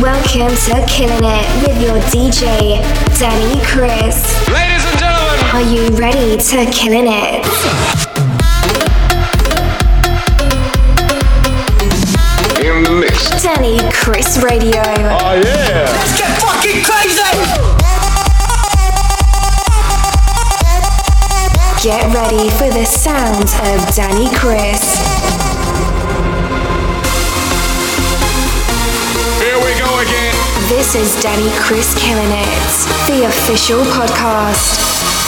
Welcome to Killing It with your DJ, Danny Chris. Ladies and gentlemen, are you ready to Killing It? In the mix. Danny Chris Radio. Oh yeah. Let's get fucking crazy. Get ready for the sound of Danny Chris. Here we go again. This is Danny Chris Killing It, the official podcast.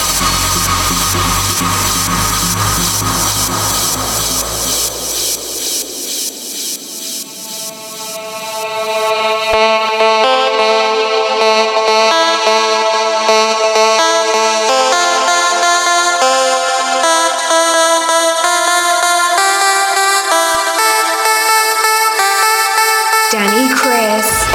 Danny Chris.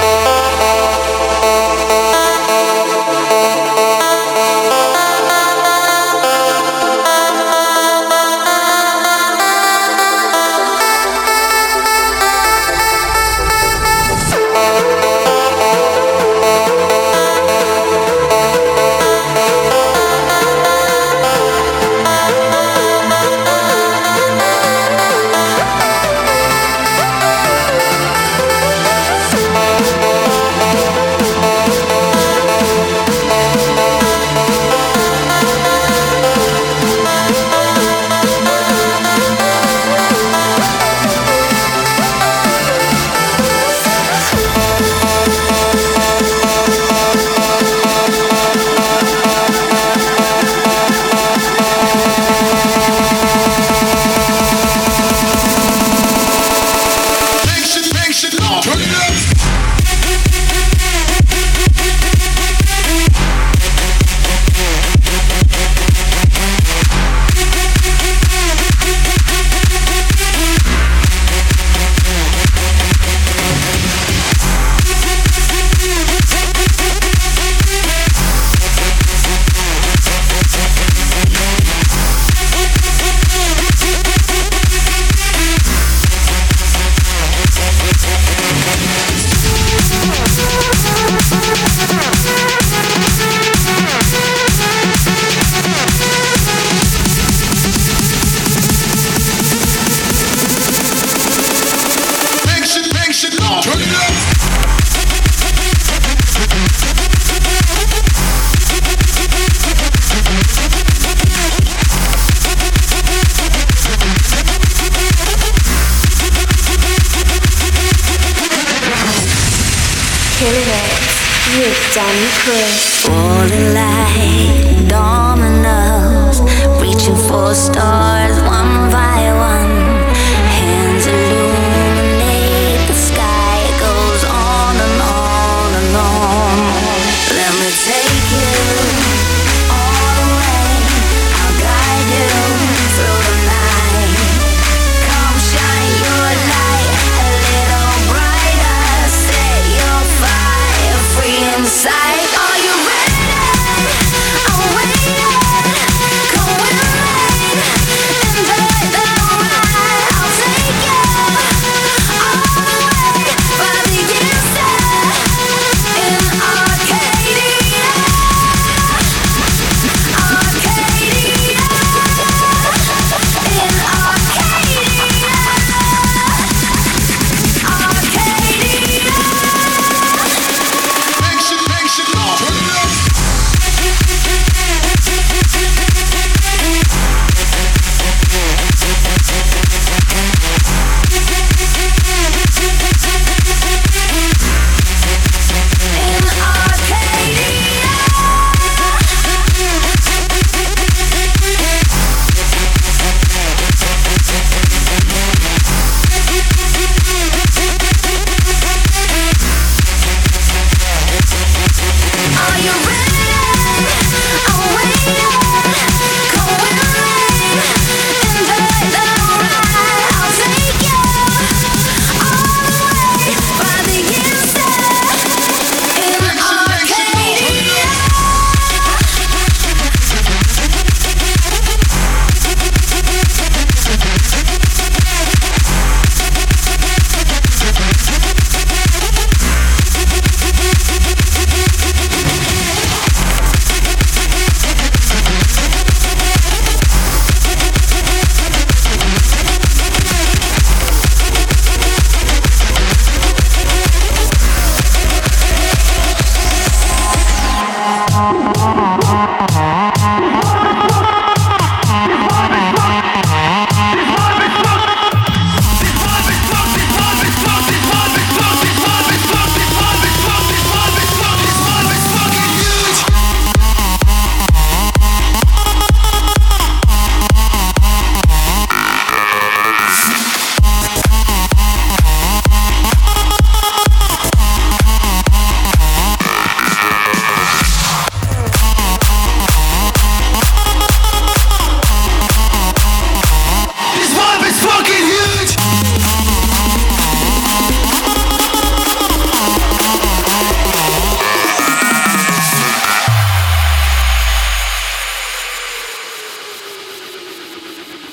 Danny Chris. Falling like dominoes, reaching for stars one by one. Hands illuminate the sky, it goes on and on and on. Let me take you all the way, I'll guide you through the night. Come shine your light a little brighter, set your fire free inside. Are you ready?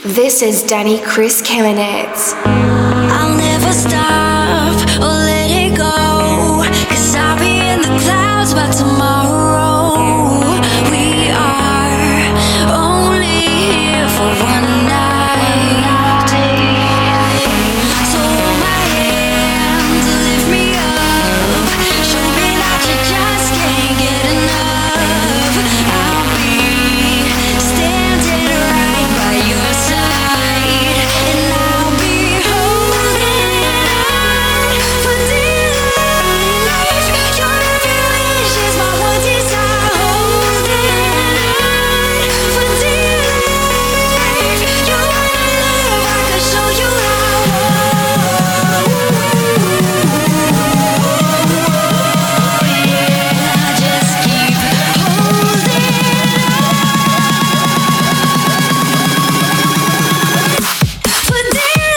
This is Danny Chris killing it. I'll never stop or let it go, 'cause I'll be in the clouds by tomorrow. We are only here for one night, so hold my hand to lift me up, show me that you just can't get enough. I'll be standing right by your side, and I'll be holding on for dear life. Your every wish is my one desire. Holding on for dear life. You wanna love, I can show you how. Yeah, just keep holding for dear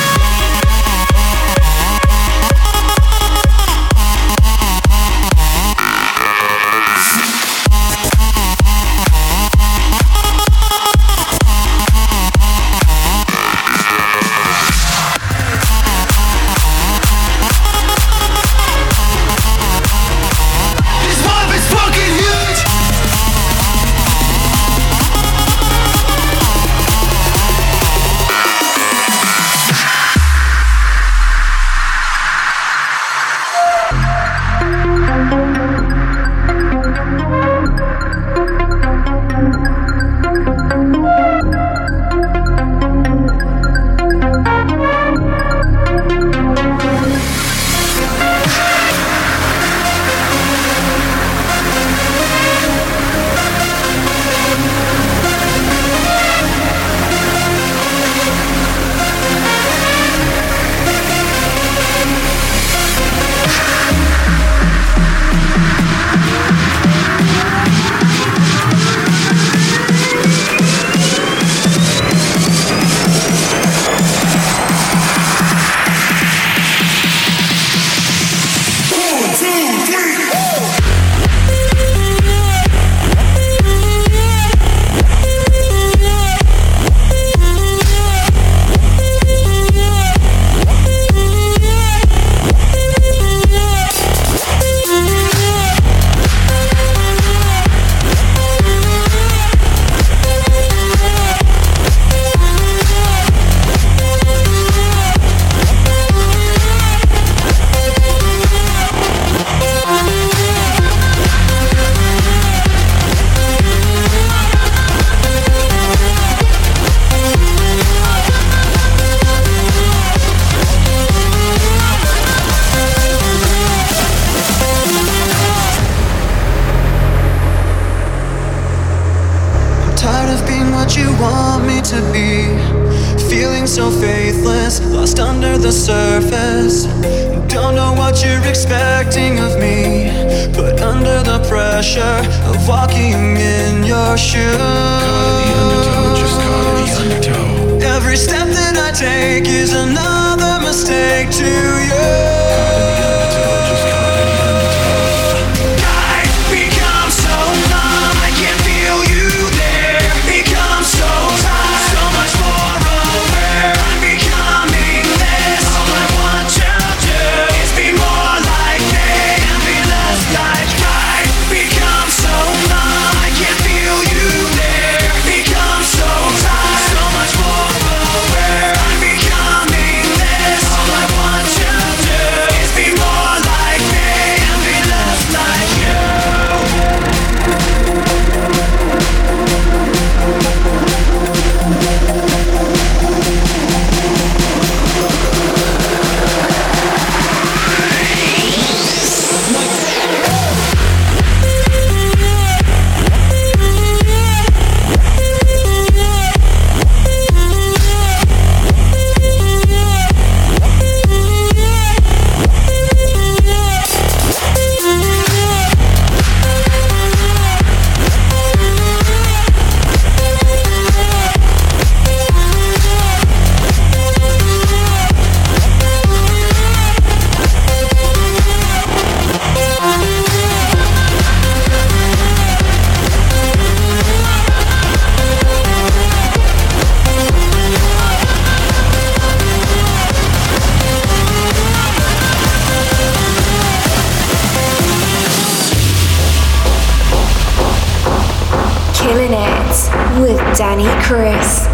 This vibe is fucking huge. Tired of being what you want me to be, feeling so faithless, lost under the surface. Don't know what you're expecting of me, but under the pressure of walking in your shoes, every step that I take is another mistake to you. Become so Danny Chris.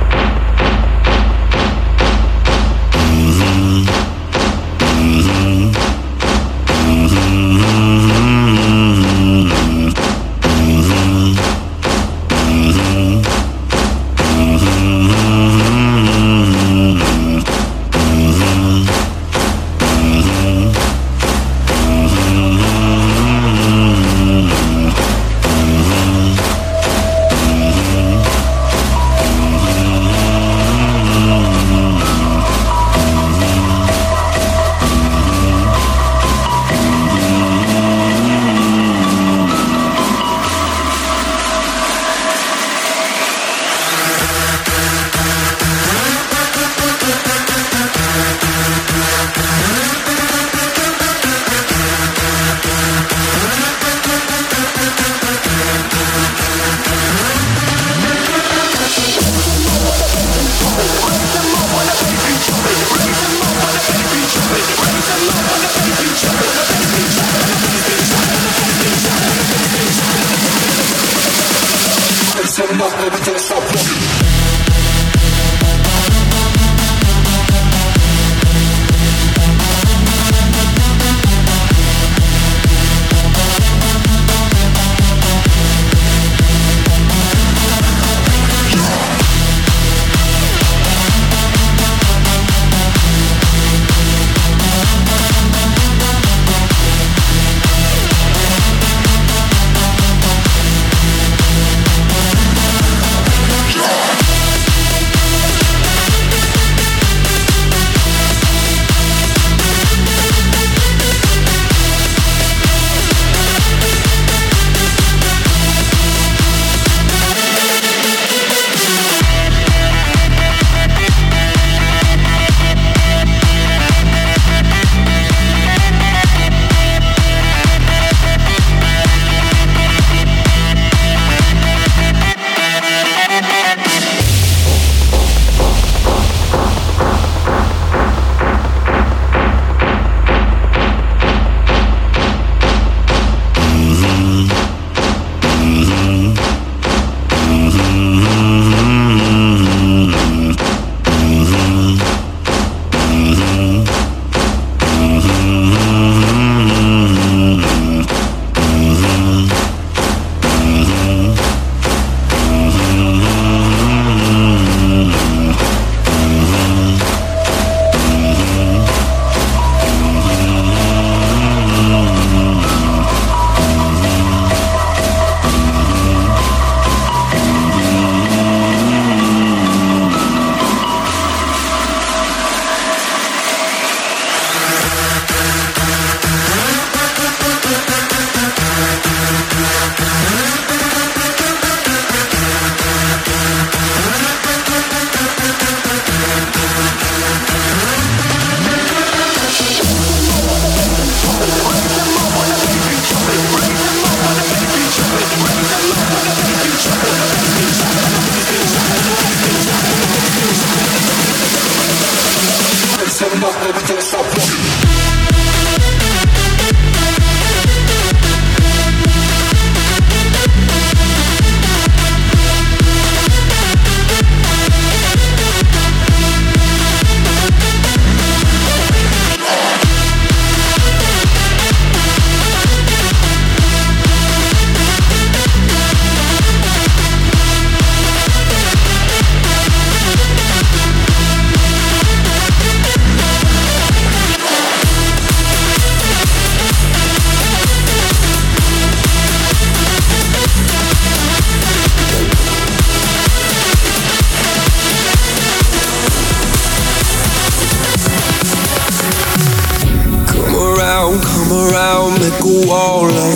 like a wall of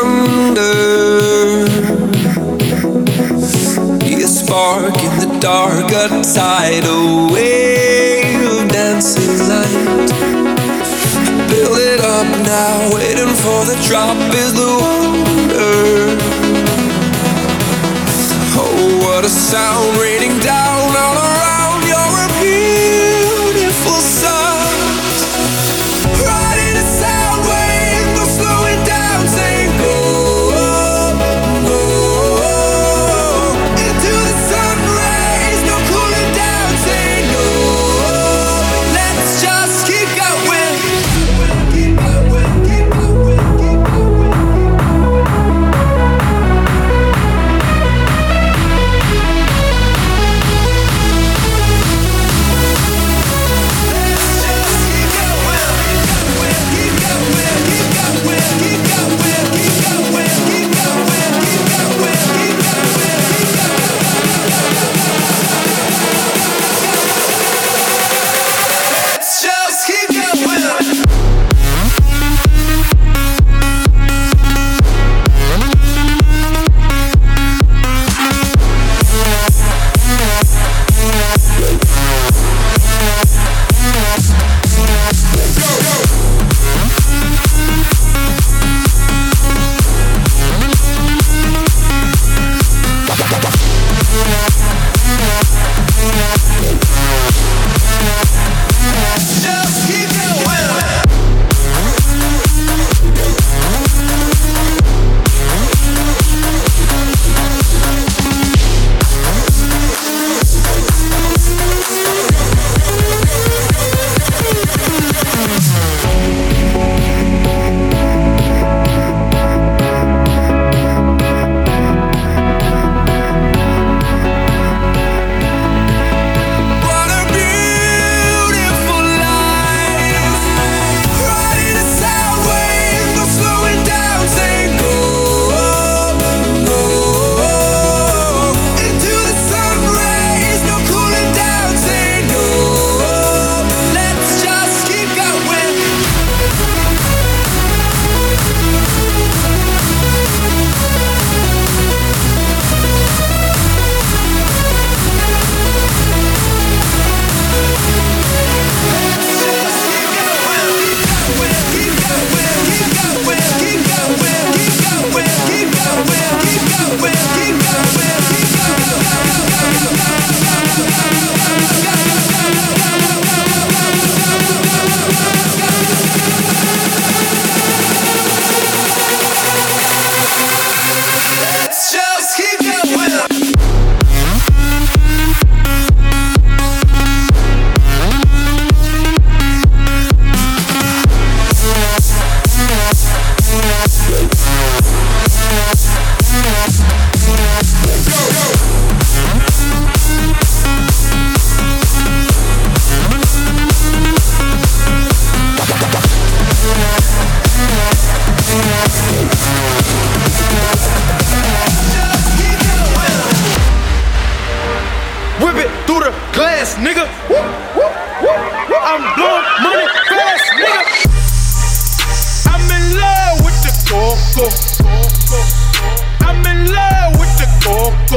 thunder. Be a spark in the dark, a tidal wave of dancing light. Build it up now, waiting for the drop is the wonder. Oh, what a sound raining down all around. You're a beautiful sight. Riding a sound wave, no slowing down, saying go, go into the sun. through the glass, nigga. I'm blowing money fast, nigga. I'm in love with the coco. I'm in love with the coco.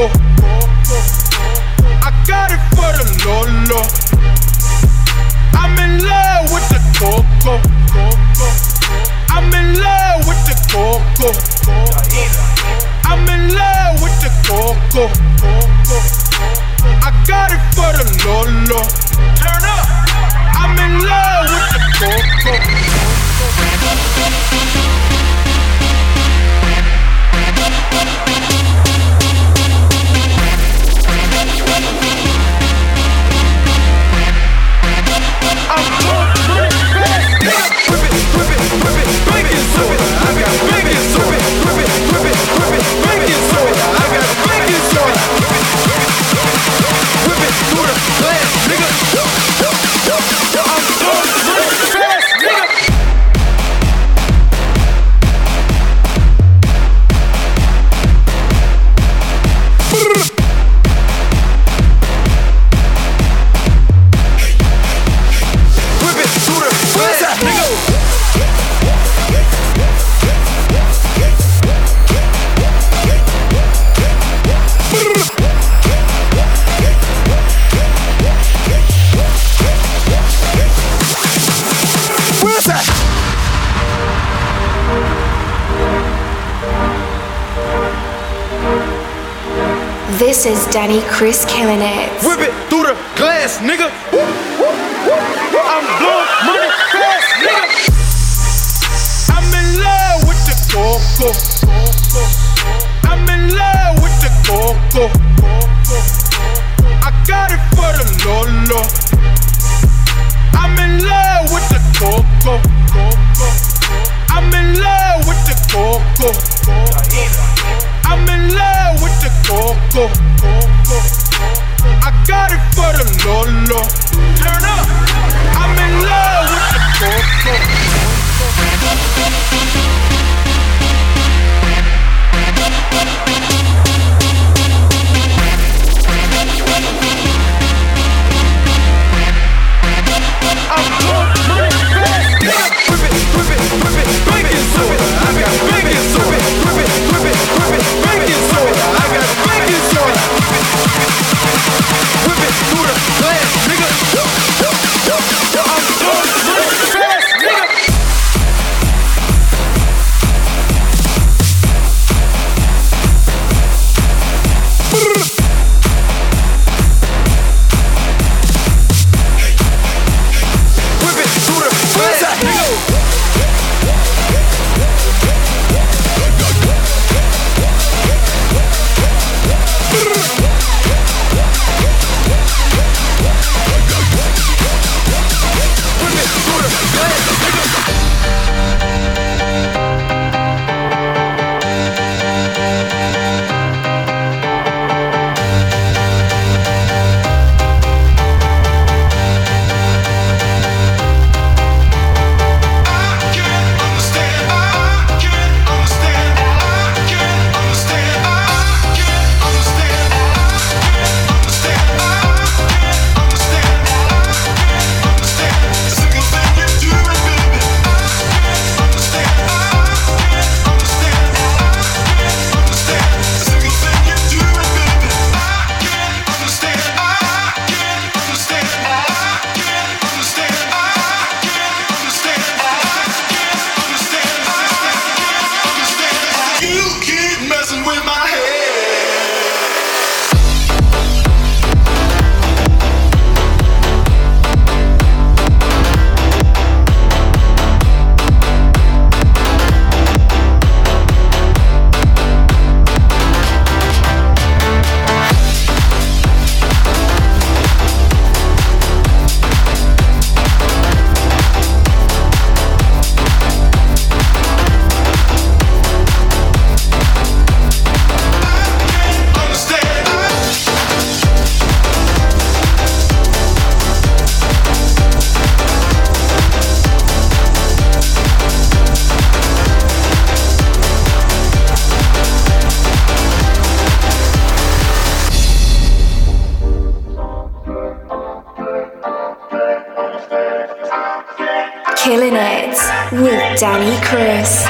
I got it for the Lolo. I'm in love with the coco. I'm in love with the coco. I'm in love with the coco. I got it for the Lolo. Turn up. I'm in love with the coco. I'm blowing money fast, nigga. Whip it, baking soda. I got baking soda. Whip it, baking soda. I got baking soda. Whip it through the glass, nigga. I'm blowing money fast, nigga. This is Danny Chris killing it. Whip it through the glass, nigga. I'm blowing money fast, nigga. I'm in love with the coco. I'm in love with the coco. I got it for the Lolo. I'm in love with the coco. I'm in love with the coco. I'm in love with the coco. I got it for the Lolo. Turn up. I'm in love with the coco. I'm blowing money fast, nigga. Whip it, baking soda. I got baking soda. Whip it, baking soda. I got baking soda. Whip it through the glass, nigga. Killing It with Danny Chris.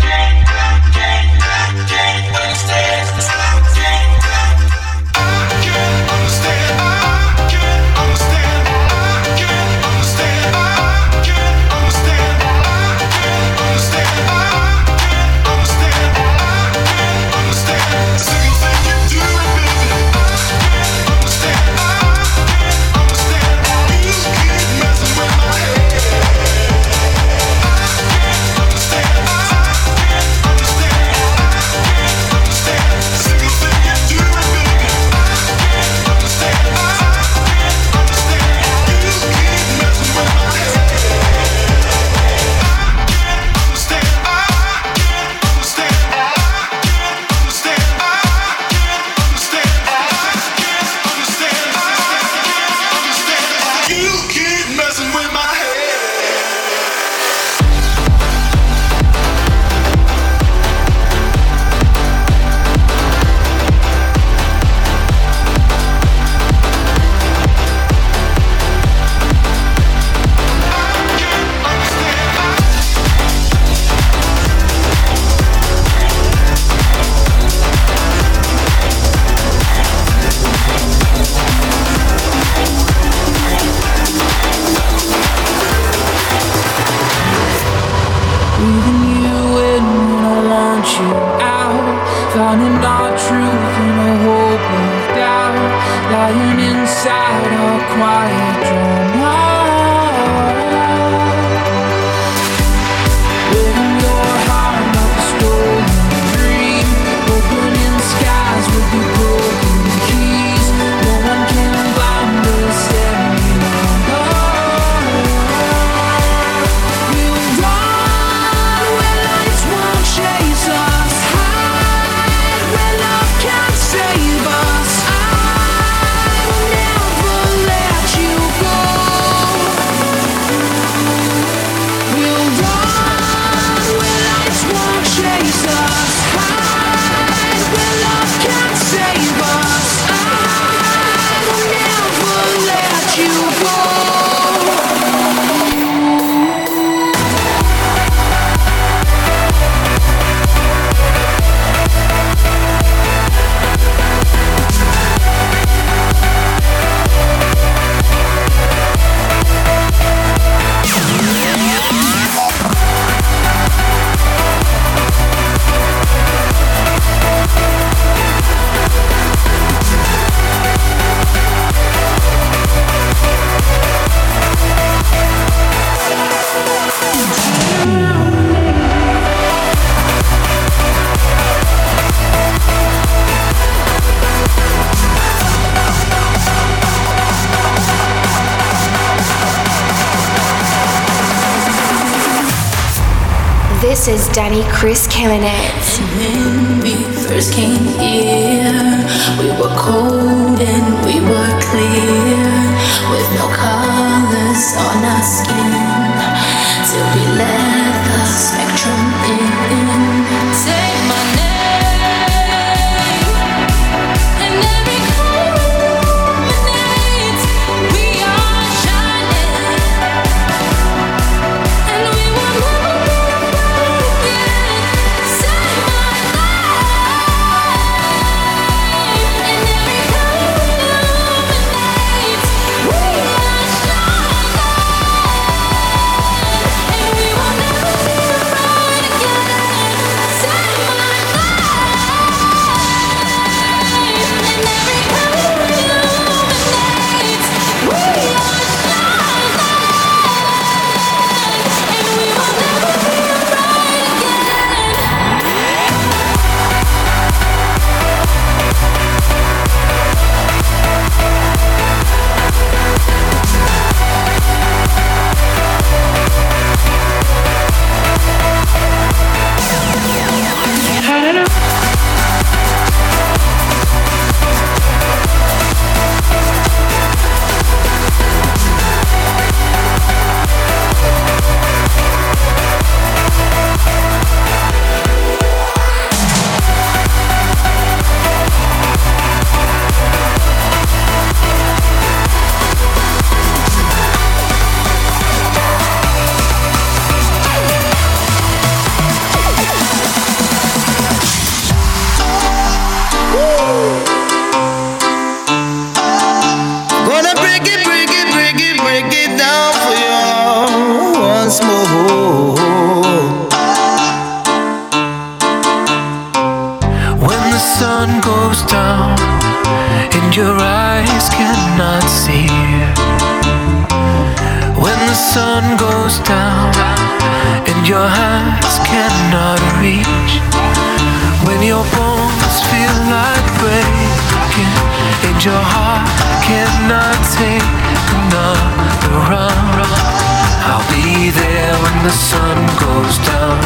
This is Danny Chris Killing It. When we first came here, we were cold and we were clear, with no colors on our skin, till we let the spectrum in. Take my name, and every cold night we are shining, and we will move. Save my life, and every cold night once more. When the sun goes down and your eyes cannot see, when the sun goes down and your hands cannot reach, when your bones feel like breaking and your heart cannot take another round, I'll be there when the sun goes down.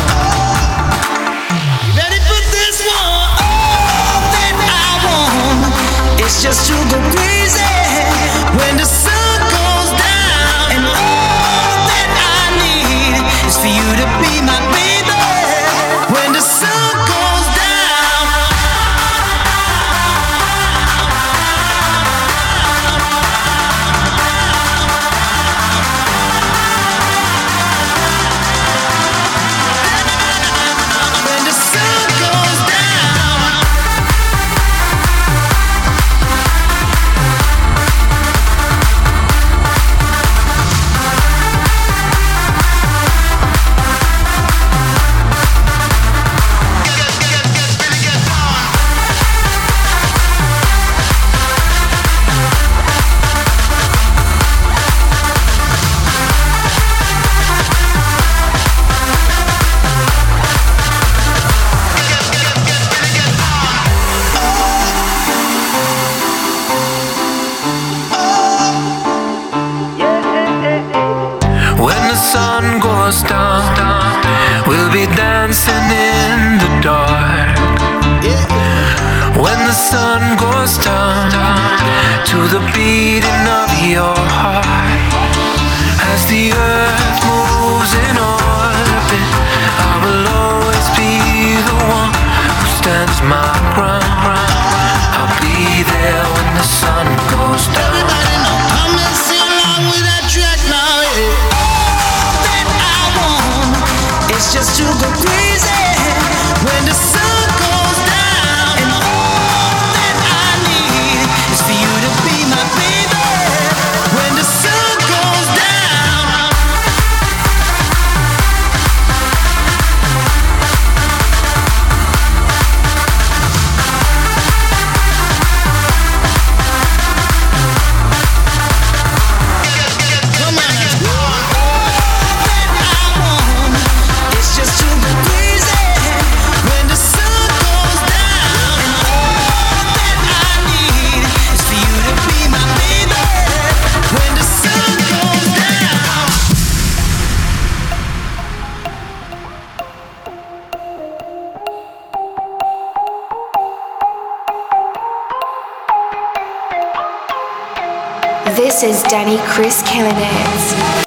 Ready for this one? All that I want is just to go crazy when the sun goes down, and all that I need is for you to be my baby when the sun goes down. When the sun goes down. When the sun goes down, we'll be dancing in the dark. When the sun goes down, to the beating of your heart, as the earth moves in orbit, I will always be the one who stands my ground. I'll be there when the sun goes down. Everybody know, come and sing along with that track now. Yeah. All that I want is just to go crazy when the sun goes down, and all that I need is for you to be my baby when the sun goes down. Come on. All that I want is just to go crazy when the sun goes down, and all that I need is for you to be my baby when the sun goes down. This is Danny Chris killing it.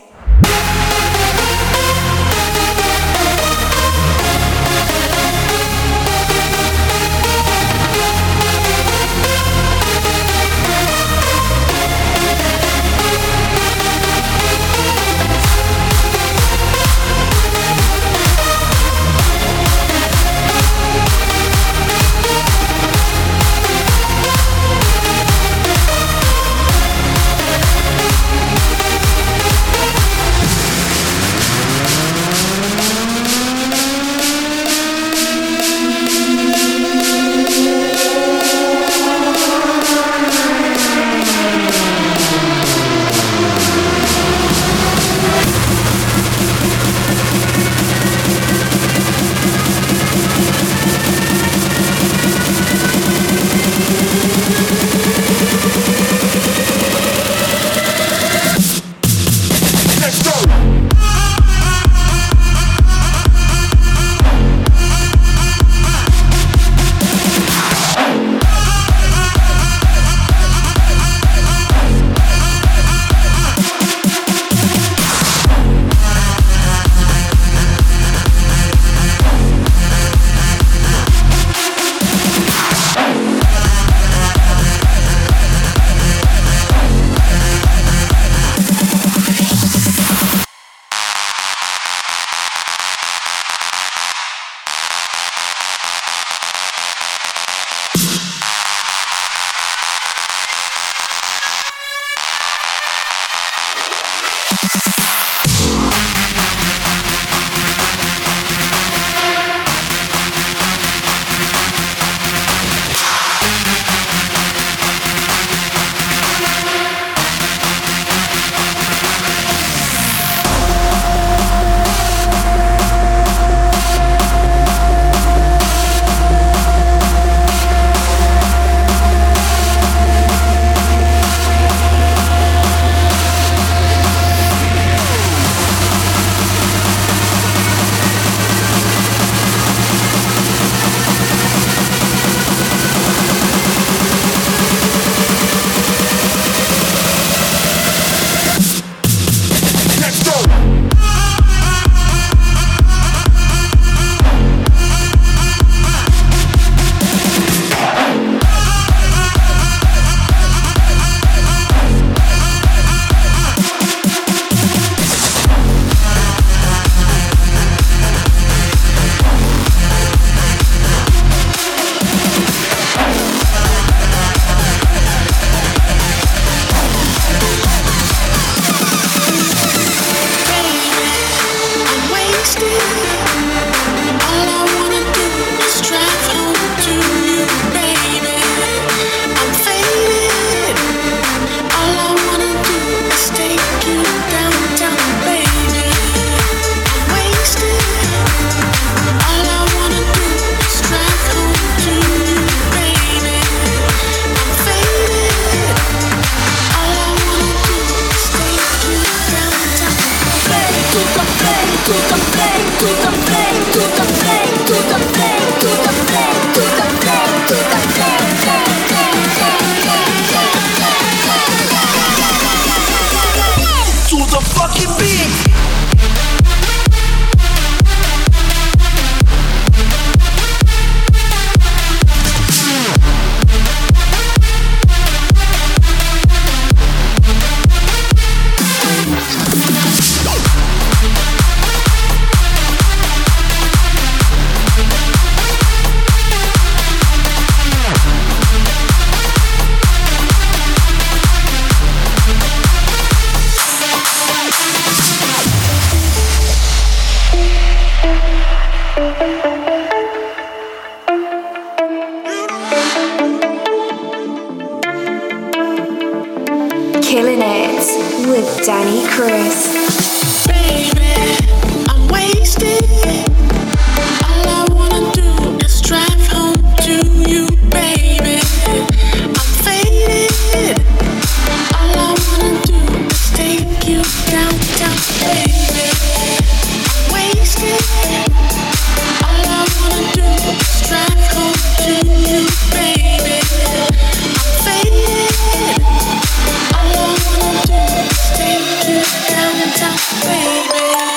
Minutes with Danny Chris. Baby, I'm wasted. All I wanna do is drive home to you, baby. I'm faded. All I wanna do is take you downtown, baby. I'm wasted. All I wanna do is drive home to you, baby. I'm faded. All I wanna do is take you downtown, baby.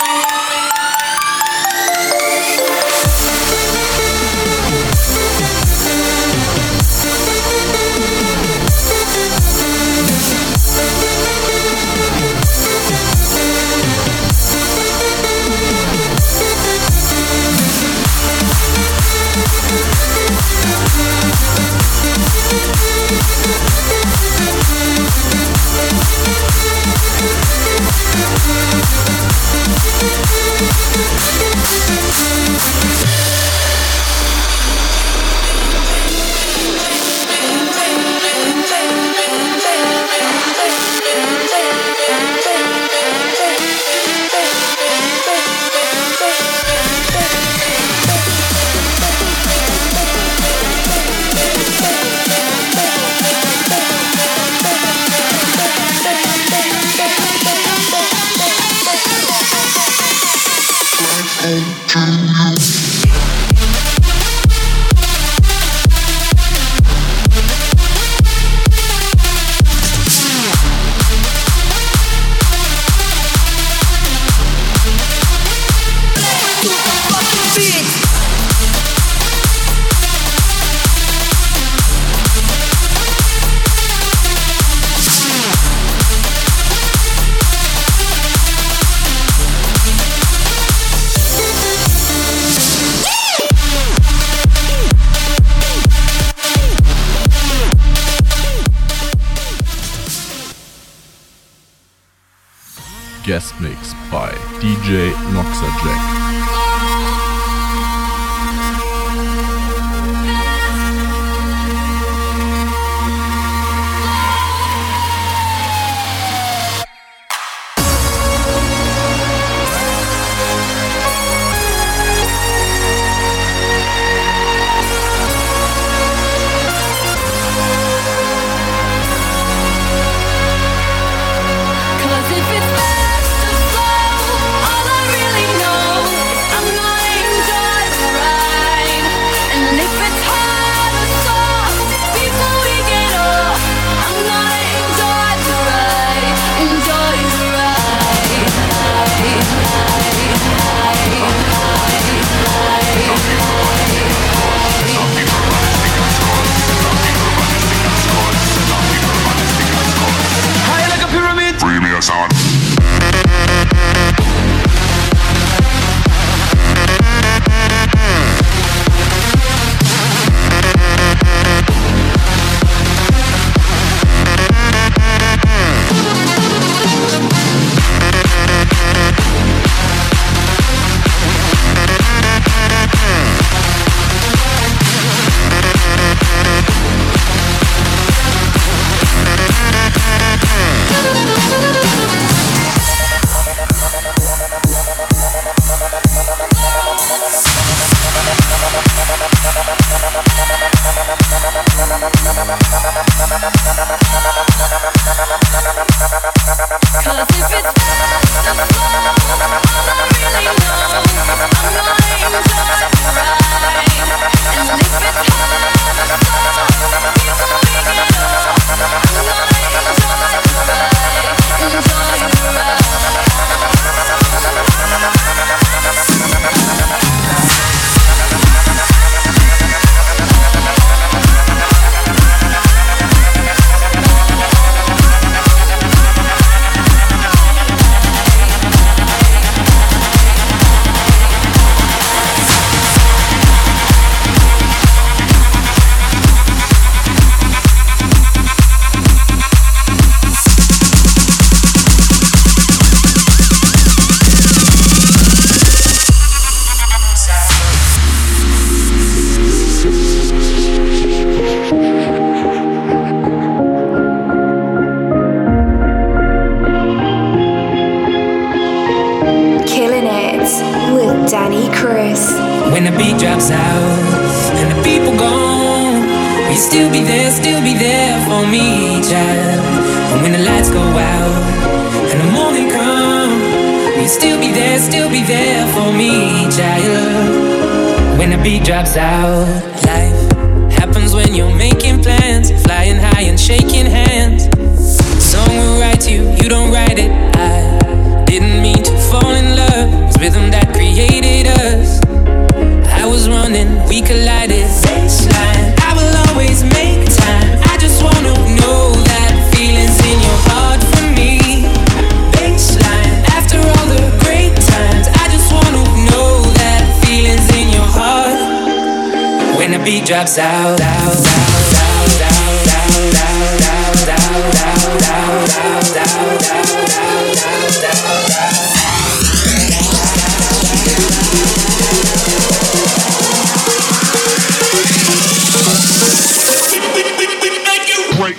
Guest mix by DJ Noxajack. If it's fast or slow, all I really know Danny Chris. When the beat drops out and the people gone, will you still be there for me, child? And when the lights go out and the morning comes, will you still be there for me, child? When the beat drops out, life happens when you're making plans, flying high and shaking hands. Song will write you, you don't write it. I didn't mean to fall in love. It's rhythm that created us. I was running, we collided. Baseline, I will always make time. I just wanna know that feeling's in your heart for me. Baseline, after all the great times, I just wanna know that feeling's in your heart. When the beat drops out, Break.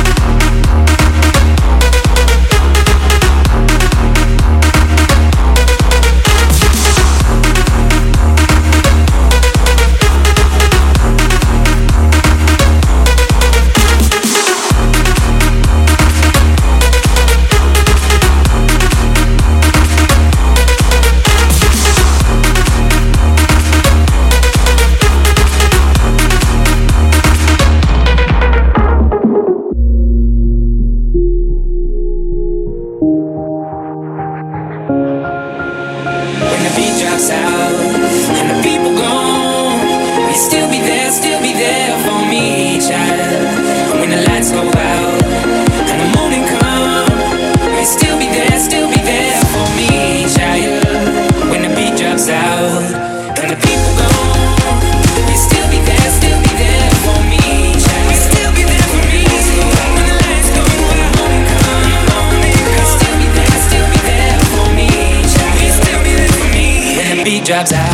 drops out.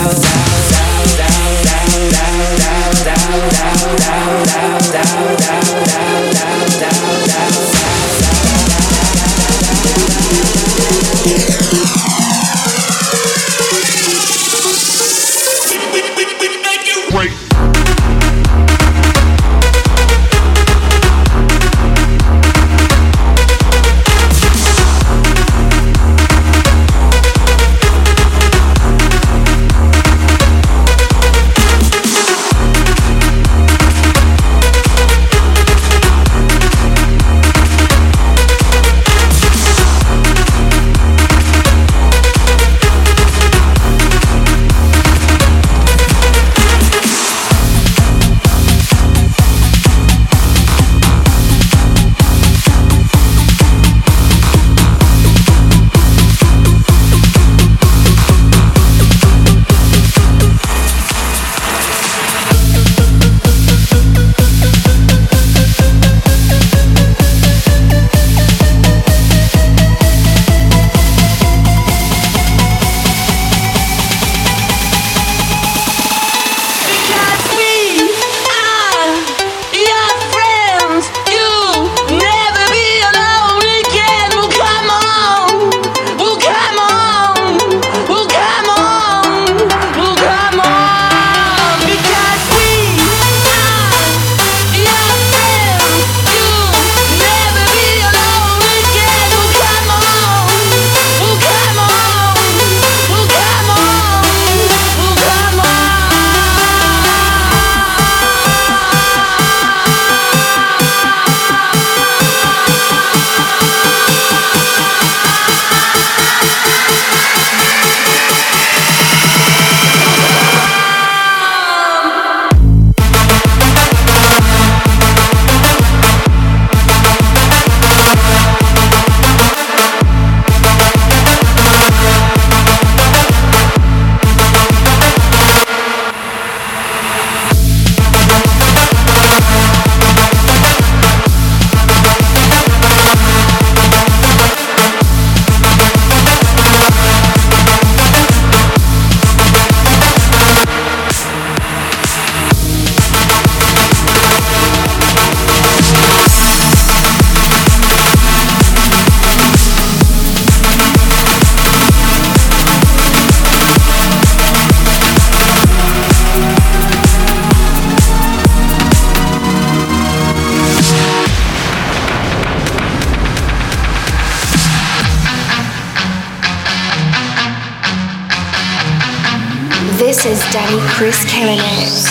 This is Danny Chris killing it.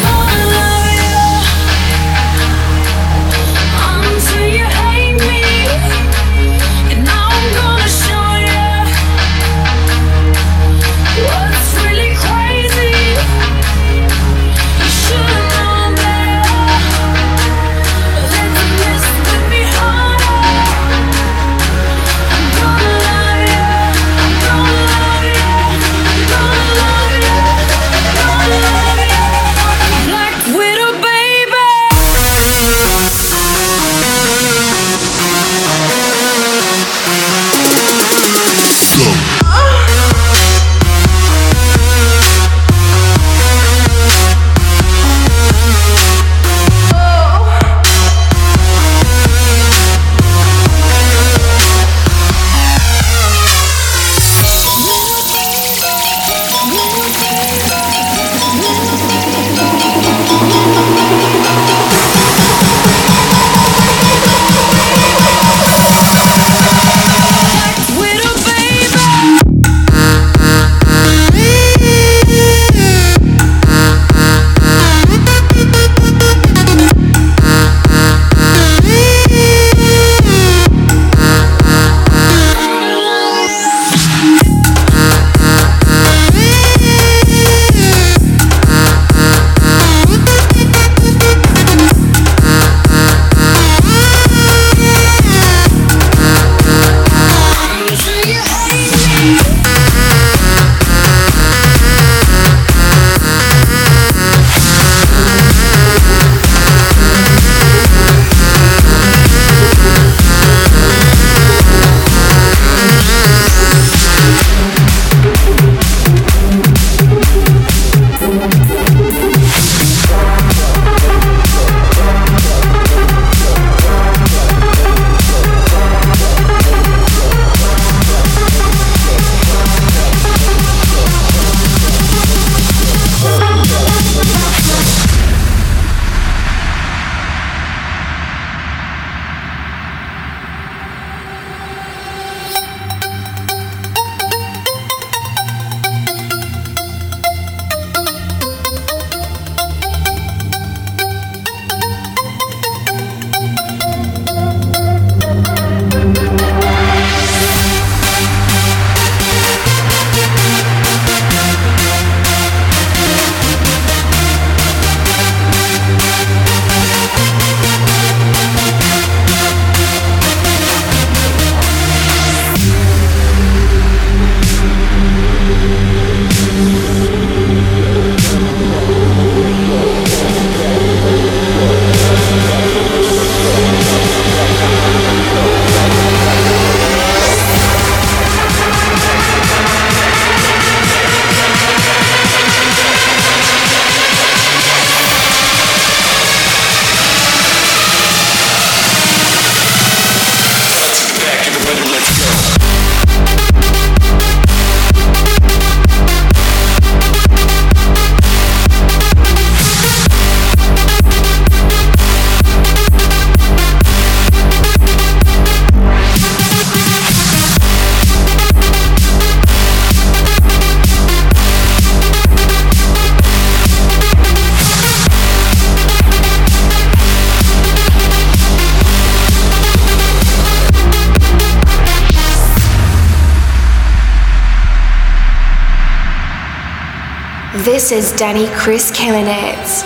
This is Danny Chris killing it.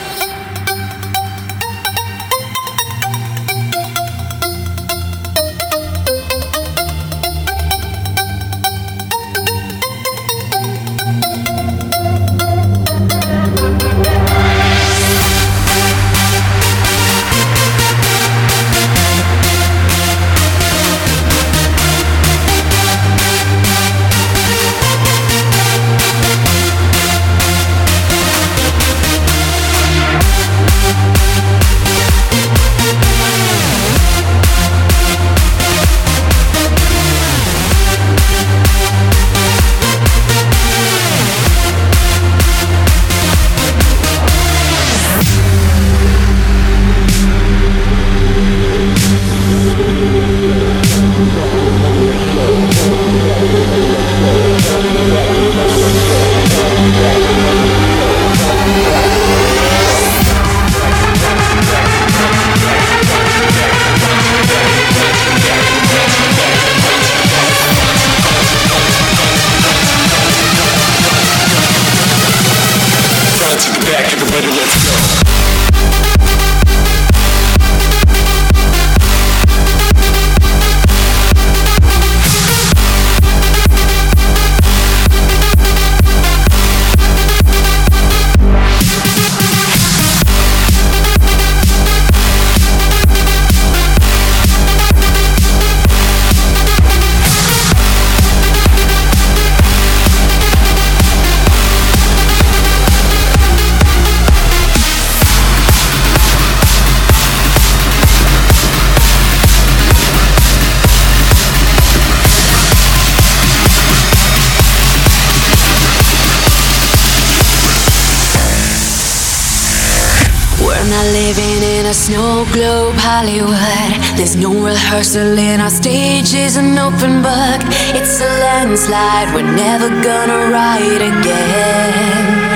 not living in a snow globe Hollywood. There's no rehearsal in our stage is an open book. It's a landslide, we're never gonna ride again.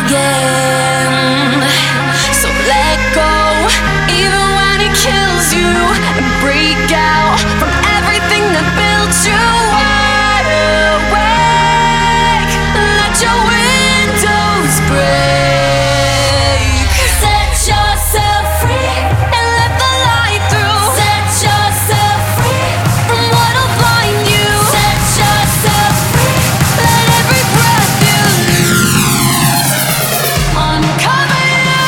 So let go, even when it kills you, and break out from everything that built you wide awake. Let your windows break. Set yourself free and let the light through. Set yourself free from what'll blind you. Set yourself free, let every breath you uncover you.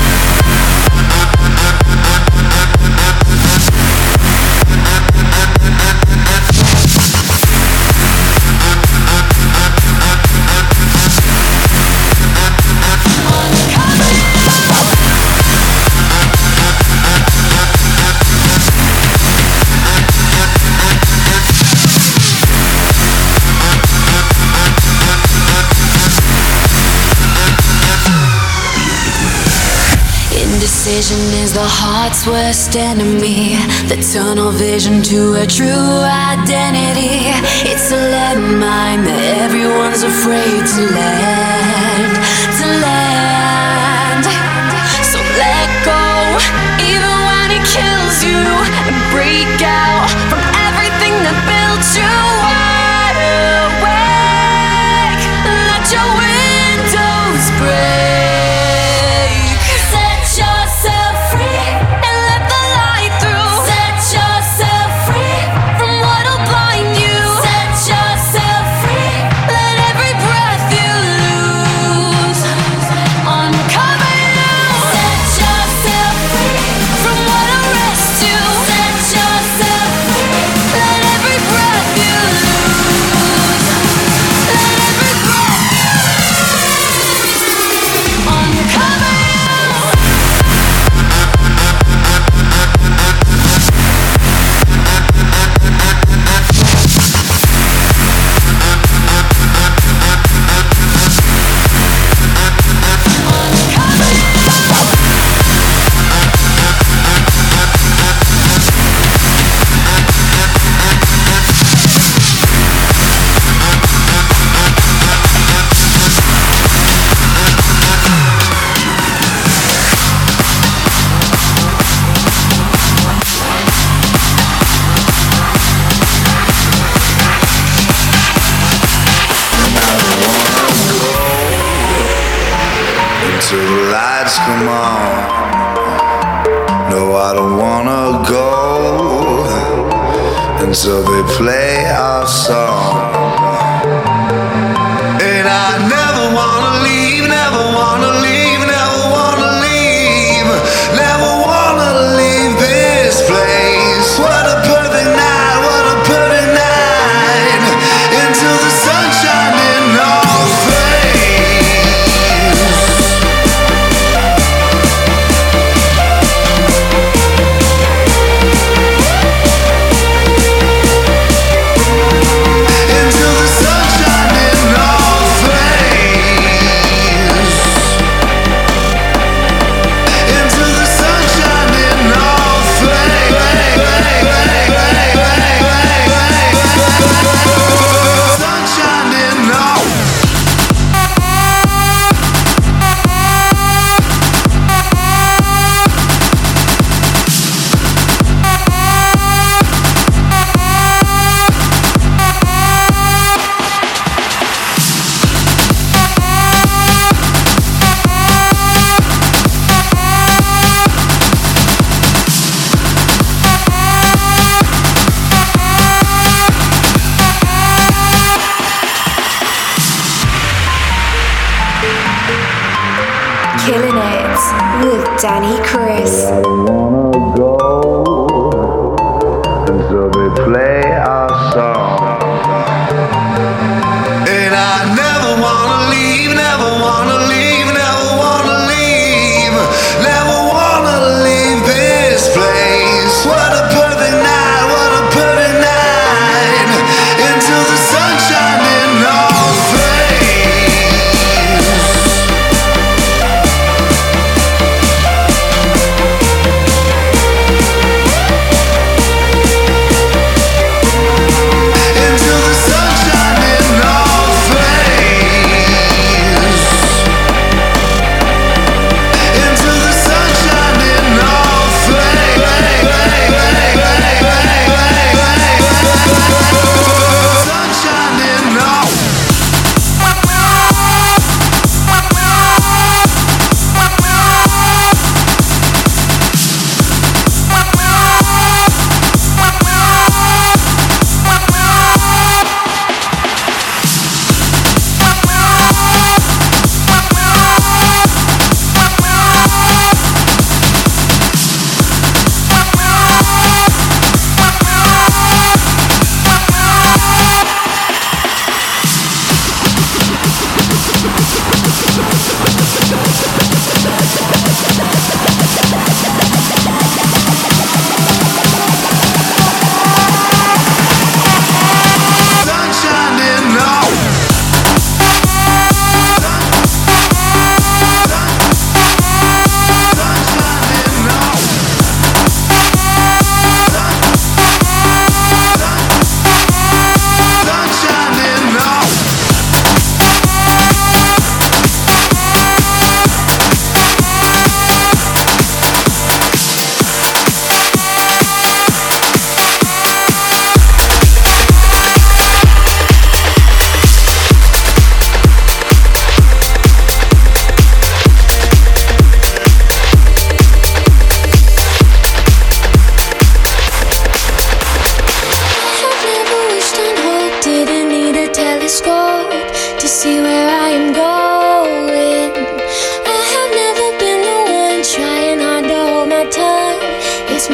Indecision is the heart's worst enemy. The tunnel vision to a true identity. It's a landmine that everyone's afraid to land. So let go, even when it kills you, and break out from everything that built you wide awake. Let your windows break. Till the lights come on. No, I don't wanna go until they play our song. And I never wanna leave, never wanna leave, never wanna leave, never wanna leave this place. What a perfect night, what a perfect night, until the sunshine in our face. Until the sunshine in our face. Until the sunshine in our face. Sunshine in our Killing It with Danny Chris. I don't wanna go until they play our song. And I never wanna leave, never wanna leave, never wanna leave, never wanna leave this place. What a perfect night, what a perfect night, until the sunshine in our face.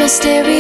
mysterious.